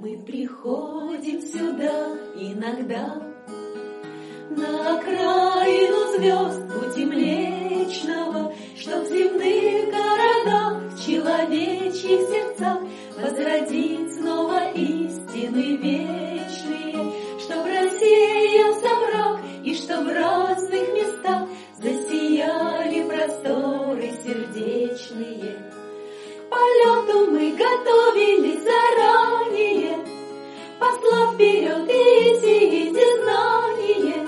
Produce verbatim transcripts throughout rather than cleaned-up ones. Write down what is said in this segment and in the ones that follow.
Мы приходим сюда иногда, на окраину звезд пути Млечного, чтоб в земных городах, в человечьих сердцах возродить снова истины вечные, чтоб рассеялся мрак и чтоб в разных местах засияли просторы сердечные. К полету мы готовились заранее, послав вперед и эти знания,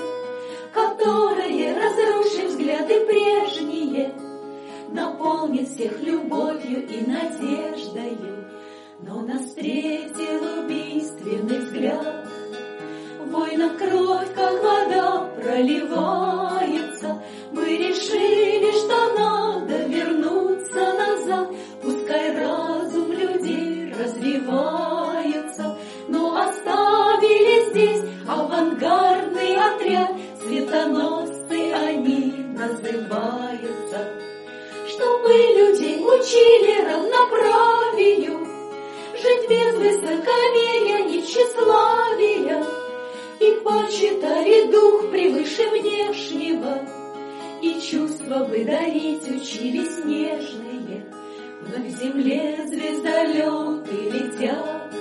которые, разрушив взгляды прежние, наполнит всех любовью и надеждою. Но нас встретил убийственный взгляд. В войнах кровь, как вода, проливается. Мы решили, что надо вернуться назад. Пускай разум людей развивается, но оставили здесь авангардный отряд. Светоносцы они называются. Чтобы людей учили равноправию, жить без высокомерия и тщеславия, и почитали дух превыше внешнего, и чувства бы дарить учились нежные. Вновь к земле звездолеты летят,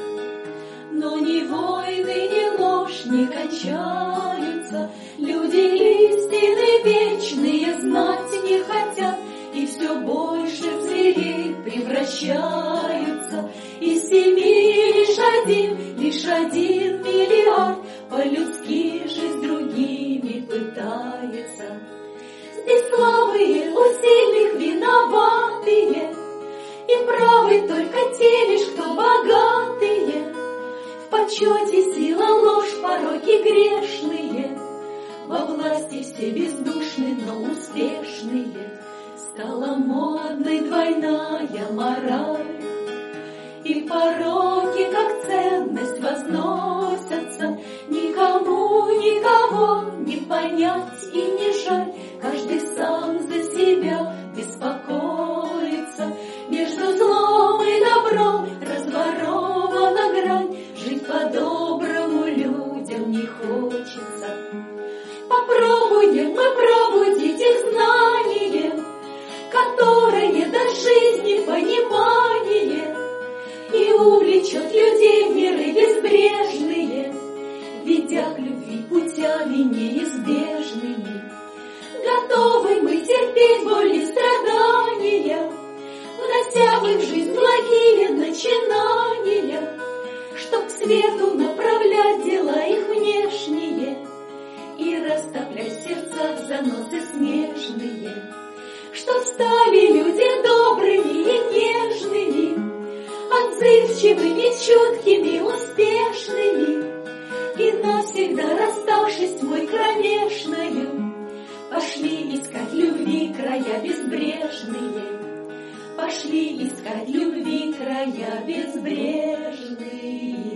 но ни войны, ни ложь не кончаются. Люди истины вечные знать не хотят, и все больше в зверей превращаются. Из семи лишь один, лишь один миллиард по-людски жить с другими пытается. Здесь слабые у сильных виноватые, и правы только те лишь, кто богатые. В почете сила, ложь, пороки грешные, во власти все бездушны, но успешные. Стала модной двойная мораль, и пороки как ценность возносятся. Никому никого не понять и не жаль, каждый сам за себя беспокоится. Между злом и добром разворована грань, жить по-доброму людям не хочется. Попробуем мы пробудить их знанием, которое даст жизни понимание и увлечет людей в миры безбрежные, ведя к любви путями неизбежными. Готовы мы терпеть боль и страдания, внося в их жизнь благие начинания, чтоб к свету направлять дела их внешние и расставлять в сердцах заносы снежные. Чтоб стали люди добрыми и нежными, отзывчивыми, чуткими, успешными, и навсегда расставшись тьмой кромешною, пошли искать любви края безбрежные, пошли искать любви края безбрежные.